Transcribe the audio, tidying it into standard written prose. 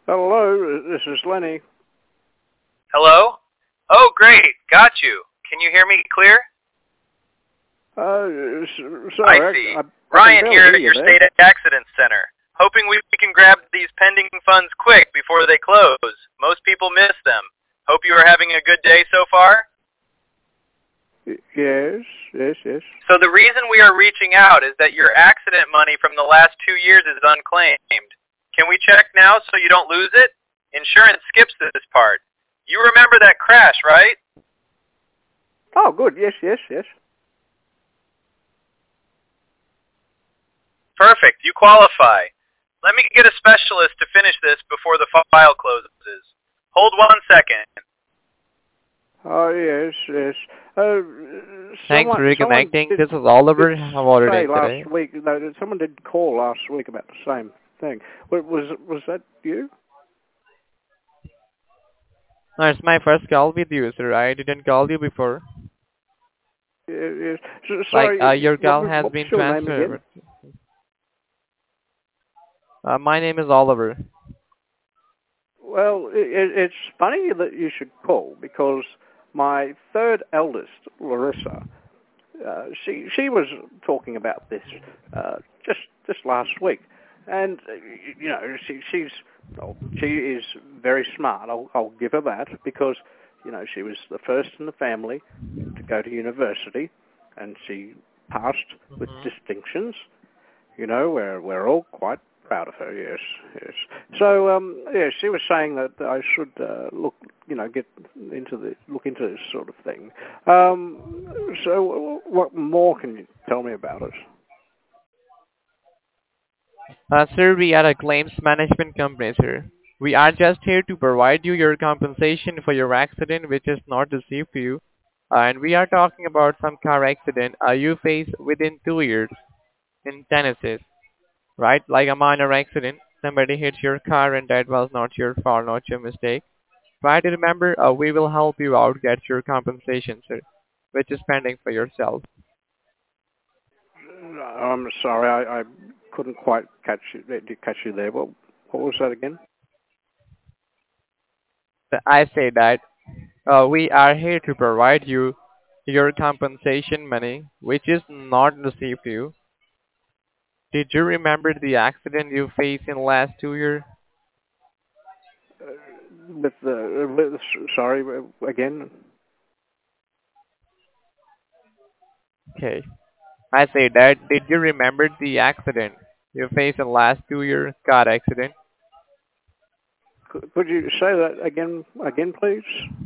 Hello, this is Lenny. Hello? Oh, great. Got you. Can you hear me clear? I Sorry, see. I can Ryan barely here hear at you your there. state accident center. Hoping we can grab these pending funds quick before they close. Most people miss them. Hope you are having a good day so far? Yes. So the reason we are reaching out is that your accident money from the last 2 years is unclaimed. Can we check now so you don't lose it? Insurance skips this part. You remember that crash, right? Oh, good. Yes. Perfect. You qualify. Let me get a specialist to finish this before the file closes. Hold 1 second. Oh, yes. Thanks for Someone reconnecting. did This is Oliver. How are you say doing last today? week. No, someone did call last week about the same thing. Was that you? No, it's my first call with you, sir. I didn't call you before. Yes. Like, Sorry. your What call was has been your name again? transferred. My name is Oliver. Well, it's funny that you should call because my third eldest, Larissa, she was talking about this just last week, and she is very smart. I'll give her that because she was the first in the family to go to university, and she passed with distinctions. We're all quite proud of her. Yes. So, she was saying that I should look into this sort of thing. So, what more can you tell me about it? Sir, we are a claims management company, sir. We are just here to provide you your compensation for your accident, which is not received to you. And we are talking about some car accident you faced within 2 years in Tennessee, right? Like a minor accident. Somebody hit your car and that was not your fault, not your mistake. Try to remember, we will help you out get your compensation, sir, which is pending for yourself. I'm sorry, I couldn't quite catch you there. What was that again? I say that we are here to provide you your compensation money, which is not received to you. Did you remember the accident you faced in the last 2 years? Sorry again. Okay. I say that. Did you remember the accident you faced in the last 2 years, car accident? Could you say that again, please?